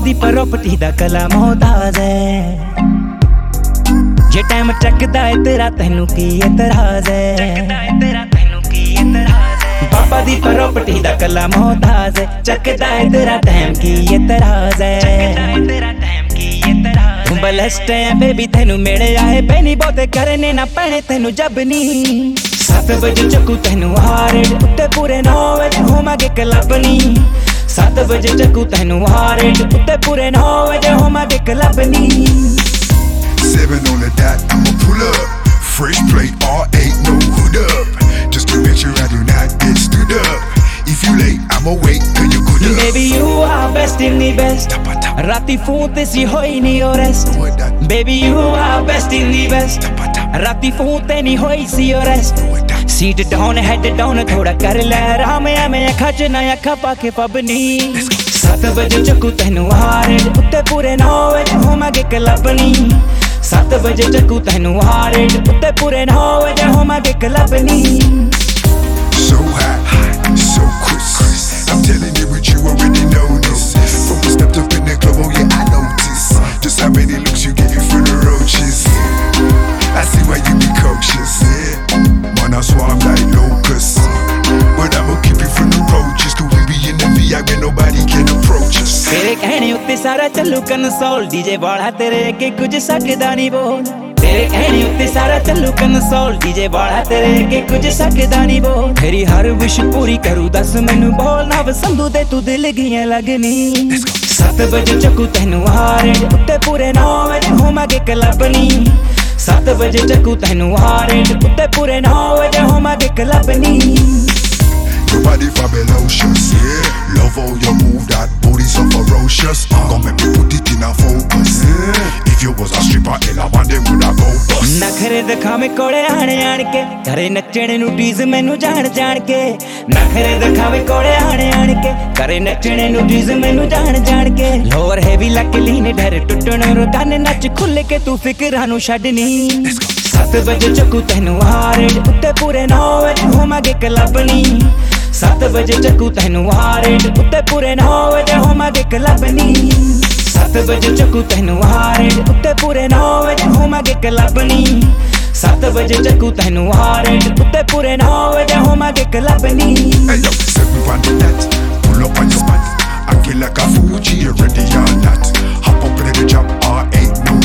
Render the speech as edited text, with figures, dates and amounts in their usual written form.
दी property दा कला मोहताज है जे टाइम चकदा है तेरा तैनू की एतराज है पापा दी प्रॉपर्टी दा कला मोहताज है चकदा है तेरा टाइम की एतराज है ब्लेस्ड है बेबी तैनू मेरे आए पैनी बहुते करने ना पैने तैनू जब नी 7 बजे चकू तैनू हारे उत्ते पूरे 9 बजे होवांगे क्लब नी 7 बजे चकू तैनू हारे उत्ते पूरे 9 बजे होवांगे क्लब नी 7 on the dot, I'ma pull up. Fresh plate, R8, no hood up. Just to make sure I do not get stood up. If you late, I'ma wait till you good up. Baby, you are best in the best. Rati phone te si hoi ni o rest. Baby, you are best in the best. Rati phone te ni hoi si o rest. Seat down, head down, thoda kar le raam ya मैं अखा च ना अखा पाके पबनी 7 बजे चकू तैनू हारे उत्ते पूरे 9 बजे होवांगे क्लब नी 7 बजे चकू तैनू हारे उत्ते पूरे 9 बजे होवांगे क्लब नी So hot, so crisp. I'm telling you what you already know this. From we stepped up in the club, oh yeah, I noticed just how many looks you get from the roaches. I see why you be cautious, yeah. Man, I swarm like locusts, but I'ma keep you from the roaches. Cause we be in the VI where nobody can approach us. तेरे कहने उत्ते सारा चलू console DJ वाला तेरे अगे कुछ सकदा नहीं बोल तेरे कहने उत्ते सारा चलू कंसोल डीजे वाला तेरे अगे कुछ सकदा नहीं बोल तेरी हर विश पूरी करूं दस मैनू बोल ना संधू दे तू दिल गियां लगनी 7 बजे चकू तैनू हारे उत्ते पूरे 9 बजे होवांगे क्लब नी 7 बजे चकू तैनू हारे उत्ते पूरे 9 बजे होवांगे क्लब नी Your body fabulous, yeah. Love how you move, that booty so ferocious. Gon' make me put it in a focus, yeah. If you was a stripper, hell, I want them woulda go bust. नखरे दिखावे कोड़े आने आन के करे नचने नू tease मैनू जान जान के नखरे दिखावे कोड़े आने के करे नचने नू टीज मैनू जान जान के लोअर हैवी लक लीन डर टुटण रोदाने नच खुल के तू फिकरां नू छड्डनी 7 बजे चकू तैनू हारे उत्ते पूरे 9 बजे होवांगे क्लब नी 7 बजे चकू तैनू हारे उत्ते पूरे 9 बजे होवांगे क्लब नी 7 बजे चकू तैनू हारे उत्ते पूरे 9 बजे होवांगे क्लब नी 7 बजे चकू तैनू हारे उत्ते पूरे 9 बजे होवांगे क्लब नी Hey yo, 7 on the dot, pull up on your spot. I kill like a Fuji, you ready or not? Hop up in the job, R8, no